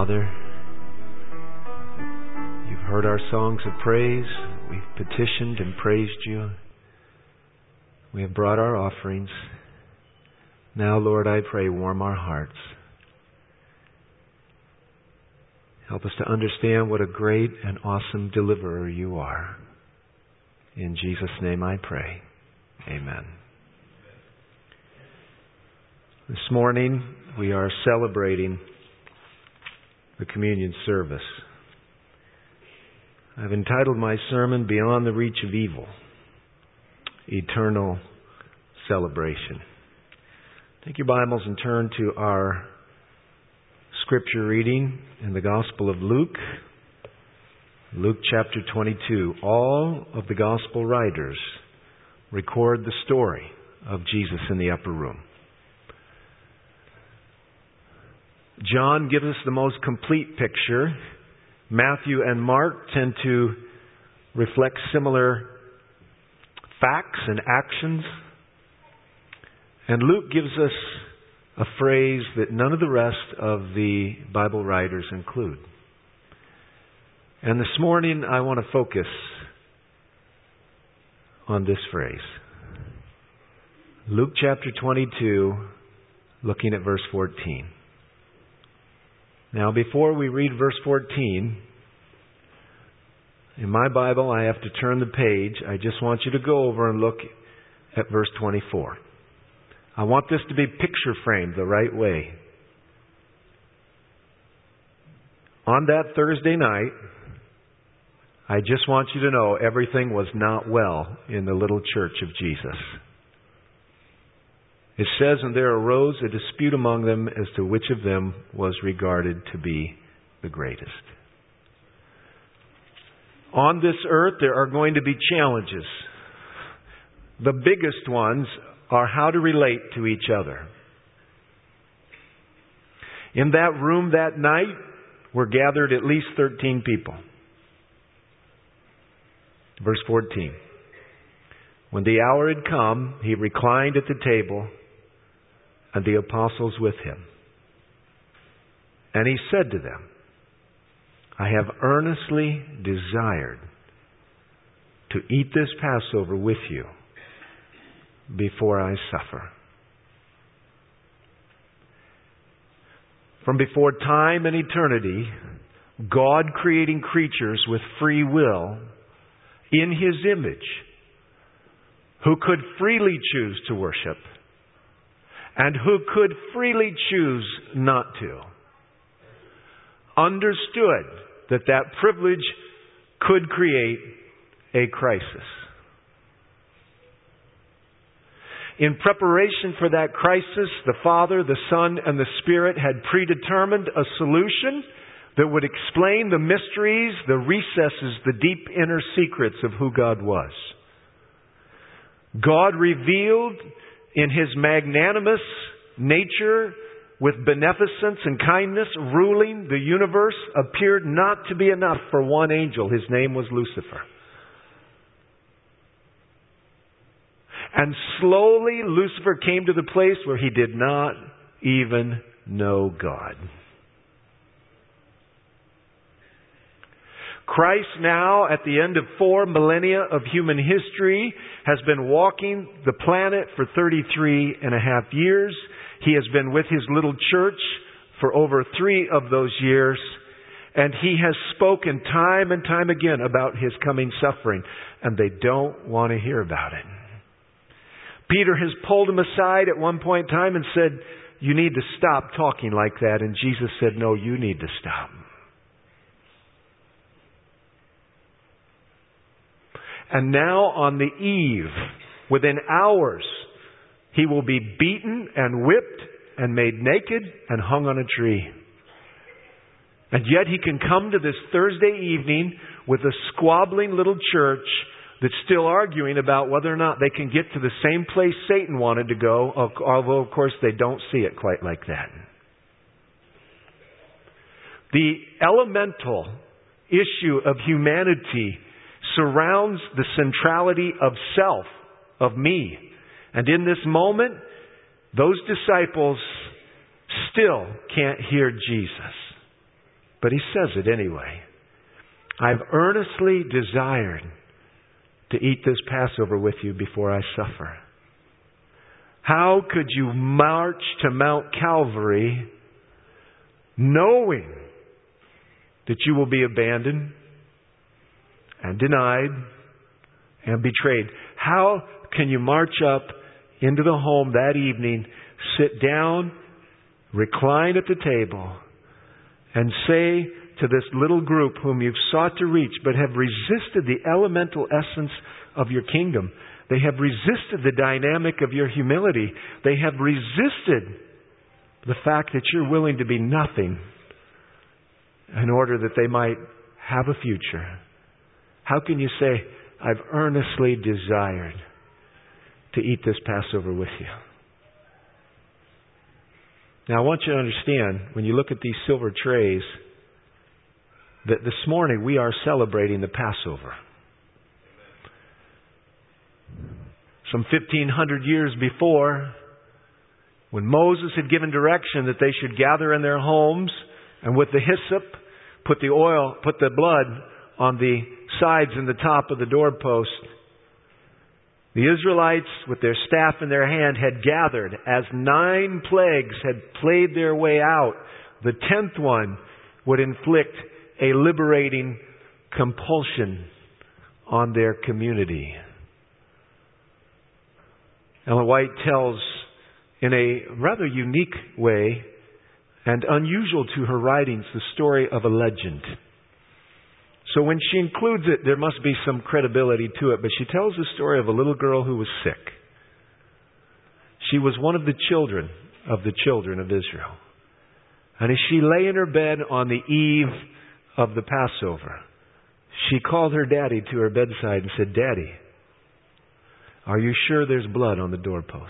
Father. You've heard our songs of praise. We've petitioned and praised you. We have brought our offerings. Now, Lord, I pray, warm our hearts. Help us to understand what a great and awesome deliverer you are. In Jesus' name I pray. Amen. This morning we are celebrating the communion service. I've entitled my sermon, Beyond the Reach of Evil, Eternal Celebration. Take your Bibles and turn to our scripture reading in the Gospel of Luke. Luke chapter 22. All of the Gospel writers record the story of Jesus in the upper room. John gives us the most complete picture. Matthew and Mark tend to reflect similar facts and actions. And Luke gives us a phrase that none of the rest of the Bible writers include. And this morning I want to focus on this phrase. Luke chapter 22, looking at verse 14. Now, before we read verse 14, in my Bible I have to turn the page. I just want you to go over and look at verse 24. I want this to be picture framed the right way. On that Thursday night, I just want you to know everything was not well in the little church of Jesus. It says, and there arose a dispute among them as to which of them was regarded to be the greatest. On this earth, there are going to be challenges. The biggest ones are how to relate to each other. In that room that night were gathered at least 13 people. Verse 14. When the hour had come, he reclined at the table, and the apostles with him. And he said to them, I have earnestly desired to eat this Passover with you before I suffer. From before time and eternity, God creating creatures with free will in His image, who could freely choose to worship and who could freely choose not to, understood that that privilege could create a crisis. In preparation for that crisis, the Father, the Son, and the Spirit had predetermined a solution that would explain the mysteries, the recesses, the deep inner secrets of who God was. God revealed in His magnanimous nature, with beneficence and kindness, ruling the universe, appeared not to be enough for one angel. His name was Lucifer. And slowly Lucifer came to the place where he did not even know God. Christ now, at the end of 4 millennia of human history, has been walking the planet for 33 and a half years. He has been with His little church for over 3 of those years. And He has spoken time and time again about His coming suffering. And they don't want to hear about it. Peter has pulled him aside at one point in time and said, you need to stop talking like that. And Jesus said, no, you need to stop. And now on the eve, within hours, He will be beaten and whipped and made naked and hung on a tree. And yet He can come to this Thursday evening with a squabbling little church that's still arguing about whether or not they can get to the same place Satan wanted to go, although of course they don't see it quite like that. The elemental issue of humanity surrounds the centrality of self, of me. And in this moment, those disciples still can't hear Jesus. But he says it anyway. I've earnestly desired to eat this Passover with you before I suffer. How could you march to Mount Calvary knowing that you will be abandoned and denied and betrayed? How can you march up into the home that evening, sit down, recline at the table, and say to this little group whom you've sought to reach but have resisted the elemental essence of your kingdom? They have resisted the dynamic of your humility. They have resisted the fact that you're willing to be nothing in order that they might have a future. How can you say, I've earnestly desired to eat this Passover with you? Now I want you to understand, when you look at these silver trays, that this morning we are celebrating the Passover. Some 1,500 years before, when Moses had given direction that they should gather in their homes and with the hyssop put the blood on the sides and the top of the doorpost, the Israelites with their staff in their hand had gathered as 9 plagues had played their way out. The 10th one would inflict a liberating compulsion on their community. Ellen White tells in a rather unique way and unusual to her writings the story of a legend. So when she includes it, there must be some credibility to it. But she tells the story of a little girl who was sick. She was one of the children of Israel. And as she lay in her bed on the eve of the Passover, she called her daddy to her bedside and said, Daddy, are you sure there's blood on the doorpost?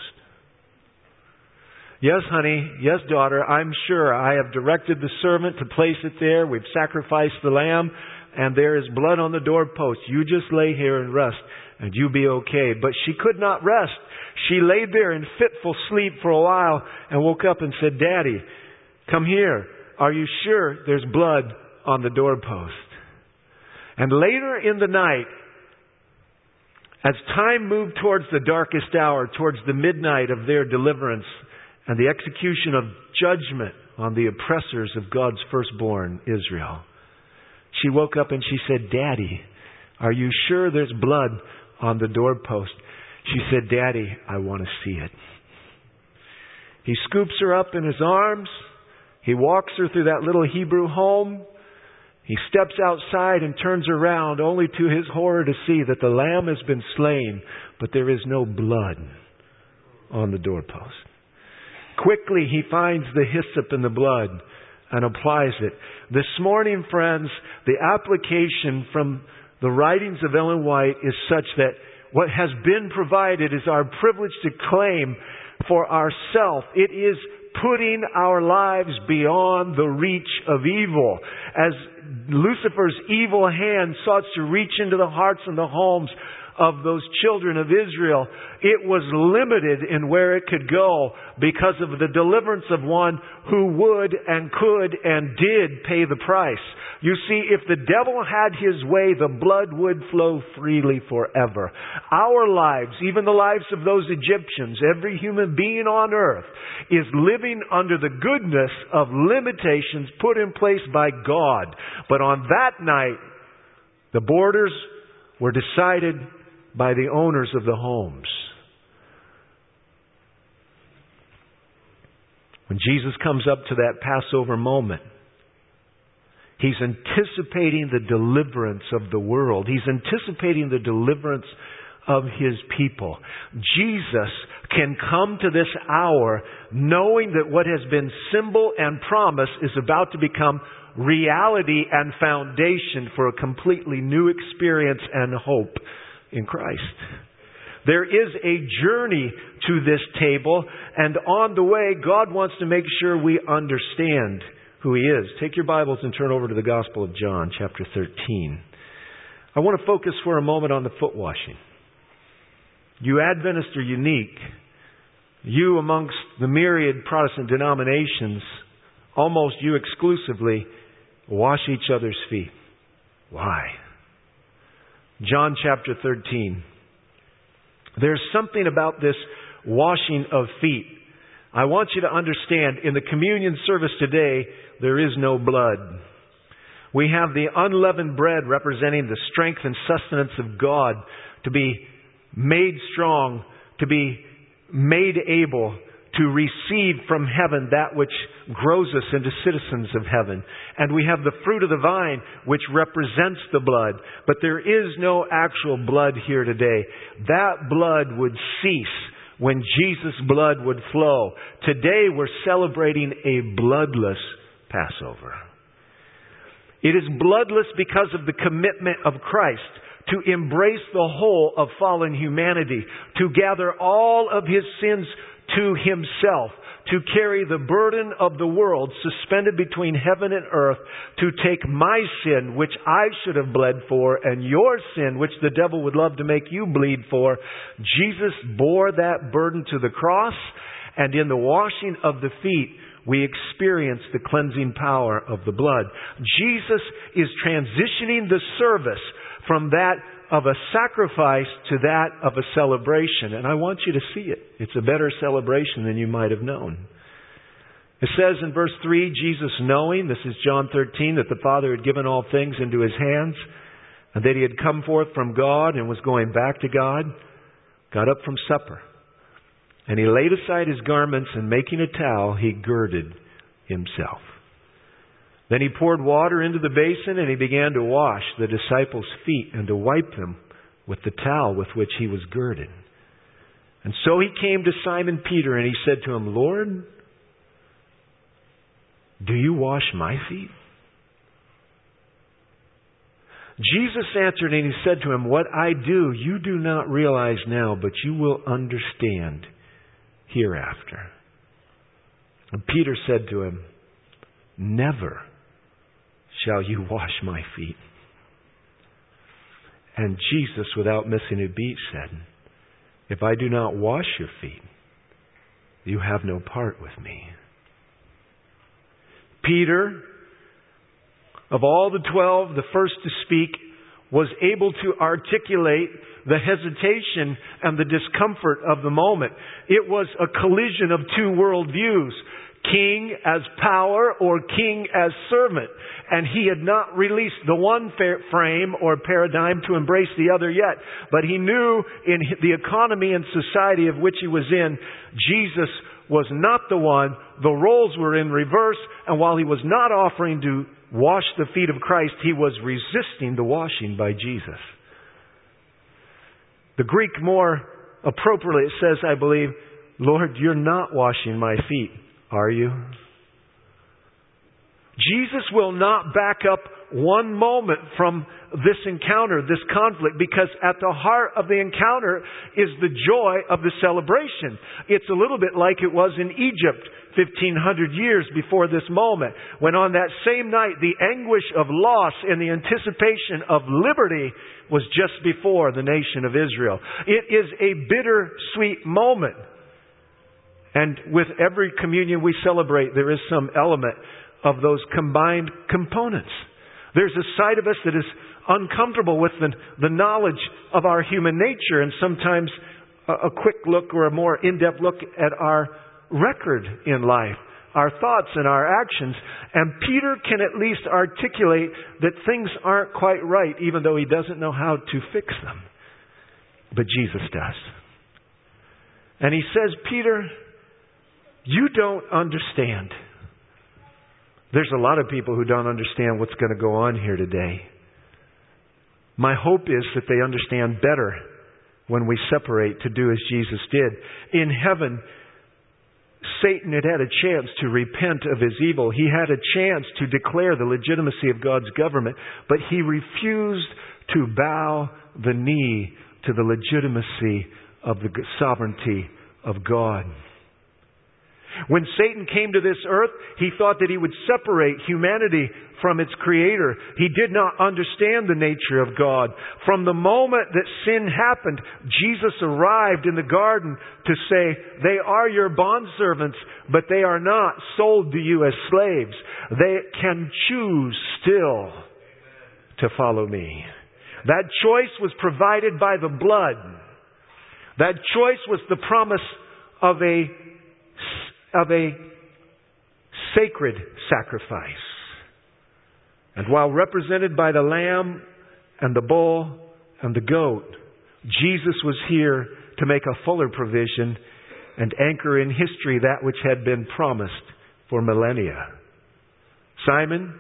Yes, honey. Yes, daughter. I'm sure. I have directed the servant to place it there. We've sacrificed the lamb, and there is blood on the doorpost. You just lay here and rest, and you'll be okay. But she could not rest. She laid there in fitful sleep for a while and woke up and said, Daddy, come here. Are you sure there's blood on the doorpost? And later in the night, as time moved towards the darkest hour, towards the midnight of their deliverance and the execution of judgment on the oppressors of God's firstborn, Israel, she woke up and she said, Daddy, are you sure there's blood on the doorpost? She said, Daddy, I want to see it. He scoops her up in his arms. He walks her through that little Hebrew home. He steps outside and turns around, only to his horror to see that the lamb has been slain, but there is no blood on the doorpost. Quickly he finds the hyssop in the blood and applies it. This morning, friends, the application from the writings of Ellen White is such that what has been provided is our privilege to claim for ourselves. It is putting our lives beyond the reach of evil. As Lucifer's evil hand sought to reach into the hearts and the homes of those children of Israel, it was limited in where it could go because of the deliverance of one who would and could and did pay the price. You see, if the devil had his way, the blood would flow freely forever. Our lives, even the lives of those Egyptians, every human being on earth, is living under the goodness of limitations put in place by God. But on that night, the borders were decided by the owners of the homes. When Jesus comes up to that Passover moment, He's anticipating the deliverance of the world. He's anticipating the deliverance of His people. Jesus can come to this hour knowing that what has been symbol and promise is about to become reality and foundation for a completely new experience and hope in Christ. There is a journey to this table, and on the way, God wants to make sure we understand who He is. Take your Bibles and turn over to the Gospel of John, chapter 13. I want to focus for a moment on the foot washing. You Adventists are unique. You amongst the myriad Protestant denominations, almost you exclusively, Wash each other's feet. Why? John chapter 13. There's something about this washing of feet. I want you to understand, in the communion service today, there is no blood. We have the unleavened bread representing the strength and sustenance of God to be made strong, to be made able to receive from heaven that which grows us into citizens of heaven. And we have the fruit of the vine, which represents the blood. But there is no actual blood here today. That blood would cease when Jesus' blood would flow. Today we're celebrating a bloodless Passover. It is bloodless because of the commitment of Christ to embrace the whole of fallen humanity, to gather all of His sins to Himself, to carry the burden of the world suspended between heaven and earth, to take my sin, which I should have bled for, and your sin, which the devil would love to make you bleed for. Jesus bore that burden to the cross, and in the washing of the feet, we experience the cleansing power of the blood. Jesus is transitioning the service from that of a sacrifice to that of a celebration. And I want you to see it. It's a better celebration than you might have known. It says in verse 3, Jesus knowing, this is John 13, that the Father had given all things into His hands, and that He had come forth from God and was going back to God, got up from supper. And He laid aside His garments, and making a towel, He girded Himself. Then He poured water into the basin, and He began to wash the disciples' feet and to wipe them with the towel with which He was girded. And so He came to Simon Peter, and He said to him, Lord, do you wash my feet? Jesus answered, and He said to him, what I do, you do not realize now, but you will understand hereafter. And Peter said to Him, never shall you wash my feet. And Jesus, without missing a beat, said, if I do not wash your feet, you have no part with me. Peter, of all the 12, the first to speak, was able to articulate the hesitation and the discomfort of the moment. It was a collision of two worldviews. King as power or king as servant. And he had not released the one frame or paradigm to embrace the other yet. But he knew in the economy and society of which he was in, Jesus was not the one. The roles were in reverse. And while he was not offering to wash the feet of Christ, he was resisting the washing by Jesus. The Greek more appropriately says, I believe, Lord, you're not washing my feet, are you? Jesus will not back up one moment from this encounter, this conflict, because at the heart of the encounter is the joy of the celebration. It's a little bit like it was in Egypt 1,500 years before this moment, when on that same night the anguish of loss and the anticipation of liberty was just before the nation of Israel. It is a bittersweet moment. And with every communion we celebrate, there is some element of those combined components. There's a side of us that is uncomfortable with the knowledge of our human nature, and sometimes a quick look or a more in-depth look at our record in life, our thoughts and our actions. And Peter can at least articulate that things aren't quite right, even though he doesn't know how to fix them. But Jesus does. And he says, Peter, you don't understand. There's a lot of people who don't understand what's going to go on here today. My hope is that they understand better when we separate to do as Jesus did. In heaven, Satan had a chance to repent of his evil. He had a chance to declare the legitimacy of God's government, but he refused to bow the knee to the legitimacy of the sovereignty of God. When Satan came to this earth, he thought that he would separate humanity from its Creator. He did not understand the nature of God. From the moment that sin happened, Jesus arrived in the garden to say, they are your bondservants, but they are not sold to you as slaves. They can choose still to follow me. That choice was provided by the blood. That choice was the promise of a sacred sacrifice. And while represented by the lamb and the bull and the goat, Jesus was here to make a fuller provision and anchor in history that which had been promised for millennia. Simon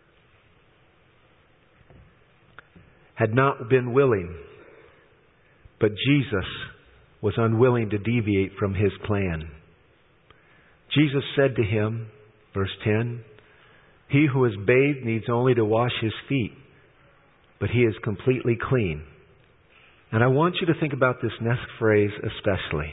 had not been willing, but Jesus was unwilling to deviate from His plan. Jesus said to him, verse 10, he who is bathed needs only to wash his feet, but he is completely clean. And I want you to think about this next phrase especially.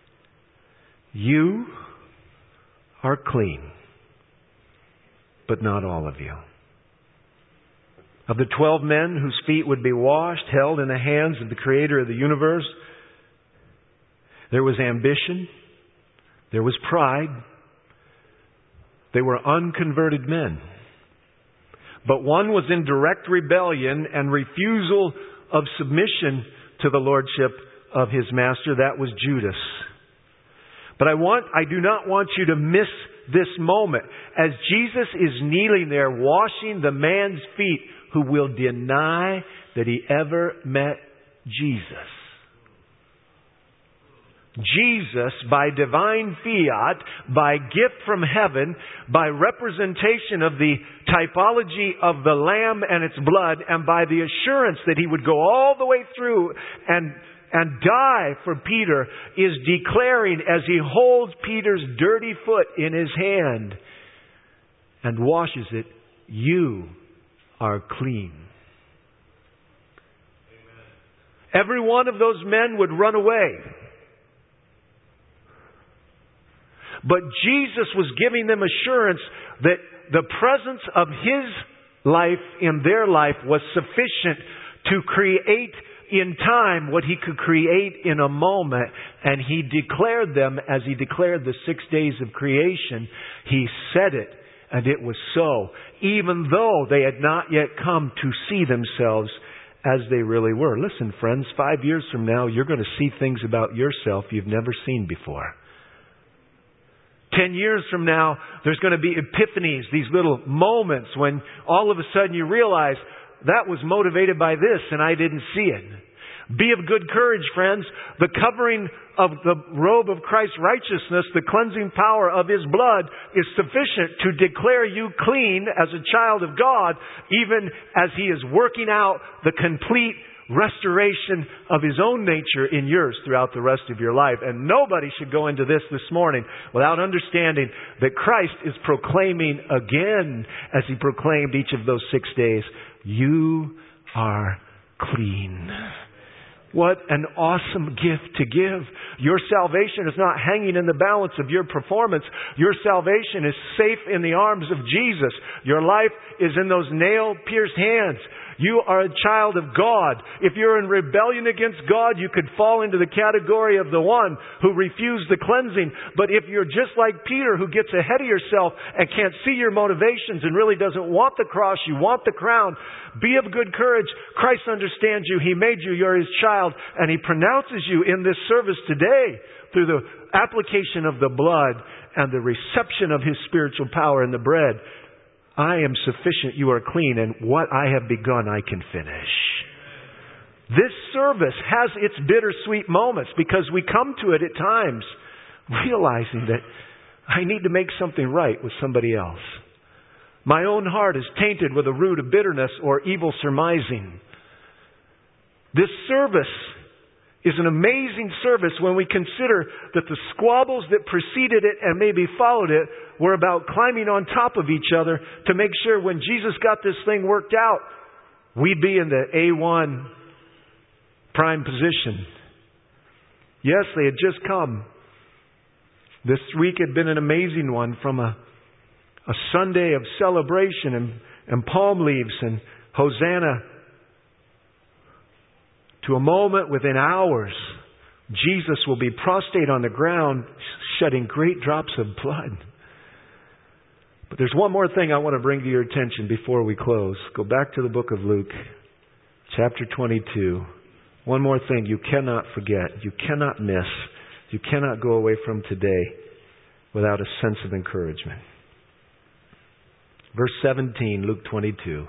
You are clean, but not all of you. Of the 12 men whose feet would be washed, held in the hands of the Creator of the universe, there was ambition, there was pride, they were unconverted men. But one was in direct rebellion and refusal of submission to the lordship of his master. That was Judas. But I do not want you to miss this moment as Jesus is kneeling there washing the man's feet who will deny that he ever met Jesus. Jesus, by divine fiat, by gift from heaven, by representation of the typology of the Lamb and its blood, and by the assurance that He would go all the way through and die for Peter, is declaring as He holds Peter's dirty foot in His hand and washes it, you are clean. Amen. Every one of those men would run away. But Jesus was giving them assurance that the presence of His life in their life was sufficient to create in time what He could create in a moment. And He declared them as He declared the 6 days of creation. He said it, and it was so. Even though they had not yet come to see themselves as they really were. Listen, friends, 5 years from now, you're going to see things about yourself you've never seen before. 10 years from now, there's going to be epiphanies, these little moments when all of a sudden you realize that was motivated by this and I didn't see it. Be of good courage, friends. The covering of the robe of Christ's righteousness, the cleansing power of His blood is sufficient to declare you clean as a child of God, even as He is working out the complete restoration of His own nature in yours throughout the rest of your life. And nobody should go into this morning without understanding that Christ is proclaiming again, as He proclaimed each of those 6 days, you are clean. What an awesome gift to give. Your salvation is not hanging in the balance of your performance. Your salvation is safe in the arms of Jesus. Your life is in those nail-pierced hands. You are a child of God. If you're in rebellion against God, you could fall into the category of the one who refused the cleansing. But if you're just like Peter, who gets ahead of yourself and can't see your motivations and really doesn't want the cross, you want the crown, be of good courage. Christ understands you. He made you. You're His child. And He pronounces you in this service today through the application of the blood and the reception of His spiritual power in the bread. I am sufficient, you are clean, and what I have begun I can finish. This service has its bittersweet moments because we come to it at times realizing that I need to make something right with somebody else. My own heart is tainted with a root of bitterness or evil surmising. This service is an amazing service when we consider that the squabbles that preceded it and maybe followed it were about climbing on top of each other to make sure when Jesus got this thing worked out, we'd be in the A1 prime position. Yes, they had just come This week had been an amazing one, from a Sunday of celebration and palm leaves and Hosanna to a moment within hours. Jesus will be prostrate on the ground, shedding great drops of blood. But there's one more thing I want to bring to your attention before we close. Go back to the book of Luke, chapter 22. One more thing you cannot forget, you cannot miss, you cannot go away from today without a sense of encouragement. Verse 17, Luke 22.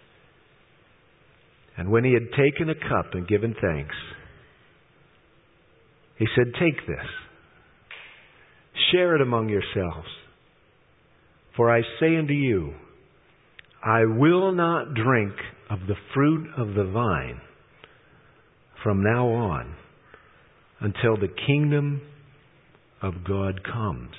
And when he had taken a cup and given thanks, he said, "Take this, share it among yourselves. For I say unto you, I will not drink of the fruit of the vine from now on until the kingdom of God comes."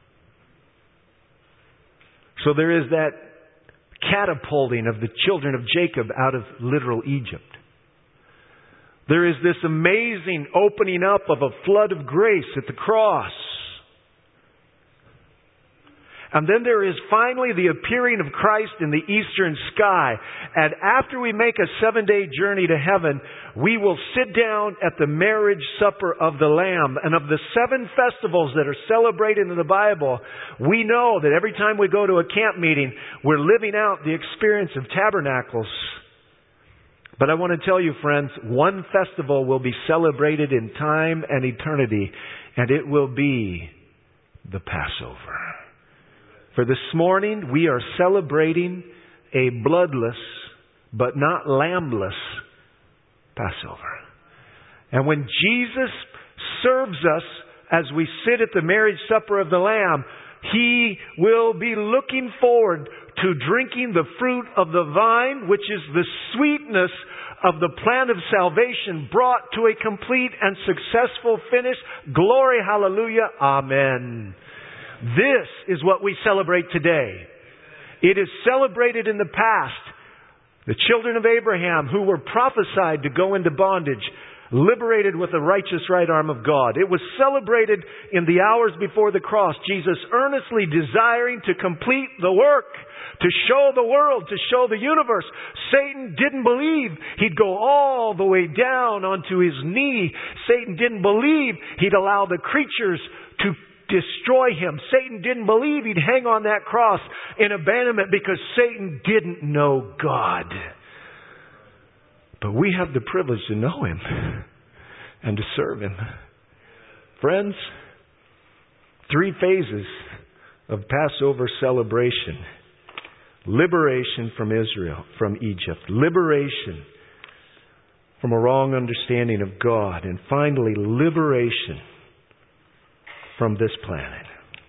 So there is that catapulting of the children of Jacob out of literal Egypt. There is this amazing opening up of a flood of grace at the cross. And then there is finally the appearing of Christ in the eastern sky. And after we make a 7-day journey to heaven, we will sit down at the marriage supper of the Lamb. And of the 7 festivals that are celebrated in the Bible, we know that every time we go to a camp meeting, we're living out the experience of tabernacles. But I want to tell you, friends, one festival will be celebrated in time and eternity, and it will be the Passover. For this morning, we are celebrating a bloodless, but not lambless, Passover. And when Jesus serves us as we sit at the marriage supper of the Lamb, He will be looking forward to drinking the fruit of the vine, which is the sweetness of the plan of salvation brought to a complete and successful finish. Glory, hallelujah, amen. This is what we celebrate today. It is celebrated in the past. The children of Abraham, who were prophesied to go into bondage, liberated with the righteous right arm of God. It was celebrated in the hours before the cross. Jesus earnestly desiring to complete the work, to show the world, to show the universe. Satan didn't believe he'd go all the way down onto his knee. Satan didn't believe he'd allow the creatures to destroy him. Satan didn't believe he'd hang on that cross in abandonment because Satan didn't know God. But we have the privilege to know Him and to serve Him. Friends, 3 phases of Passover celebration. Liberation from Israel, from Egypt. Liberation from a wrong understanding of God. And finally, liberation from this planet.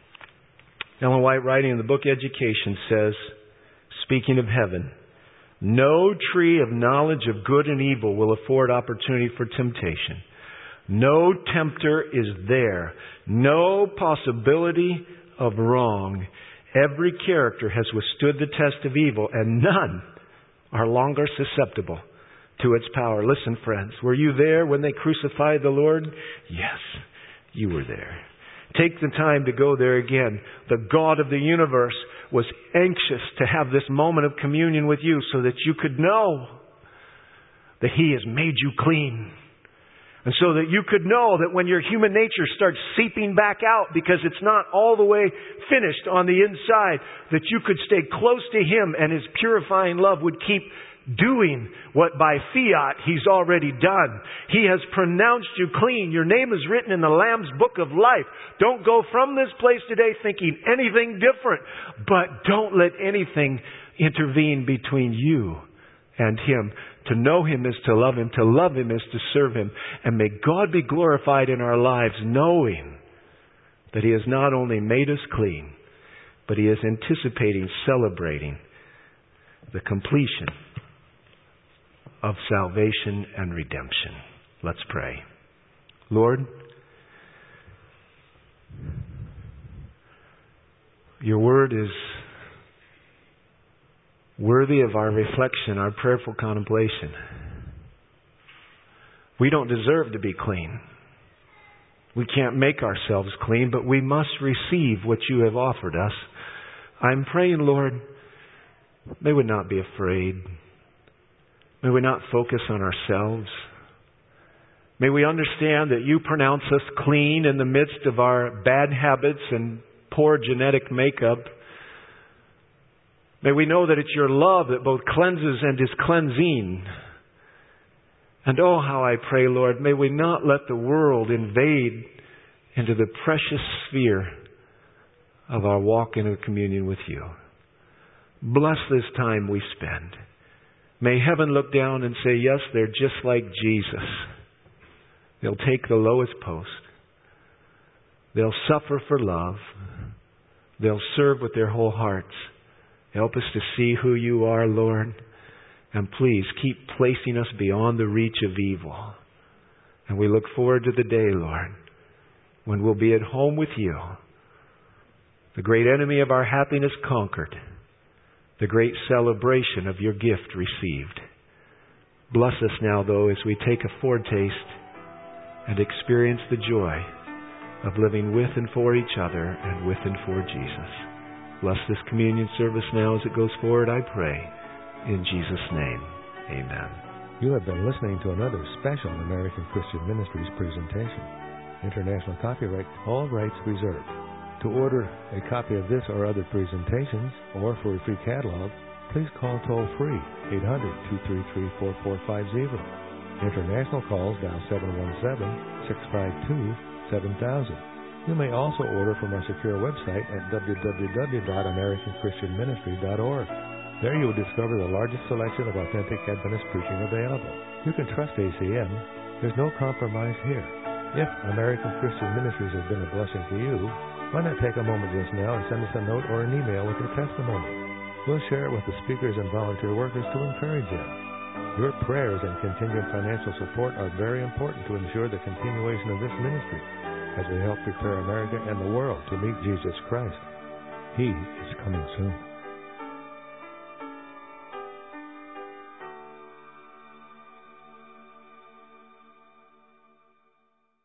Ellen White, writing in the book Education, says, speaking of heaven, no tree of knowledge of good and evil will afford opportunity for temptation. No tempter is there. No possibility of wrong. Every character has withstood the test of evil, and none are longer susceptible to its power. Listen, friends, were you there when they crucified the Lord? Yes, you were there. Take the time to go there again. The God of the universe was anxious to have this moment of communion with you so that you could know that He has made you clean. And so that you could know that when your human nature starts seeping back out because it's not all the way finished on the inside, that you could stay close to Him and His purifying love would keep doing what by fiat He's already done. He has pronounced you clean. Your name is written in the Lamb's book of life. Don't go from this place today thinking anything different. But don't let anything intervene between you and Him. To know Him is to love Him. To love Him is to serve Him. And may God be glorified in our lives, knowing that He has not only made us clean, but He is anticipating, celebrating the completion of salvation and redemption. Let's pray. Lord, Your Word is worthy of our reflection, our prayerful contemplation. We don't deserve to be clean. We can't make ourselves clean, but we must receive what you have offered us. I'm praying, Lord, may we not be afraid. May we not focus on ourselves. May we understand that you pronounce us clean in the midst of our bad habits and poor genetic makeup. May we know that it's your love that both cleanses and is cleansing. And oh, how I pray, Lord, may we not let the world invade into the precious sphere of our walk in a communion with you. Bless this time we spend. May heaven look down and say, yes, they're just like Jesus. They'll take the lowest post. They'll suffer for love. They'll serve with their whole hearts. Help us to see who you are, Lord. And please keep placing us beyond the reach of evil. And we look forward to the day, Lord, when we'll be at home with you. The great enemy of our happiness conquered. The great celebration of your gift received. Bless us now, though, as we take a foretaste and experience the joy of living with and for each other and with and for Jesus. Bless this communion service now as it goes forward, I pray. In Jesus' name, amen. You have been listening to another special American Christian Ministries presentation. International copyright, all rights reserved. To order a copy of this or other presentations, or for a free catalog, please call toll-free 800-233-4450. International calls dial 717-652-7000. You may also order from our secure website at www.americanchristianministry.org. There you will discover the largest selection of authentic Adventist preaching available. You can trust ACM. There's no compromise here. If American Christian Ministries has been a blessing to you, why not take a moment just now and send us a note or an email with your testimony? We'll share it with the speakers and volunteer workers to encourage them. Your prayers and contingent financial support are very important to ensure the continuation of this ministry as we help prepare America and the world to meet Jesus Christ. He is coming soon.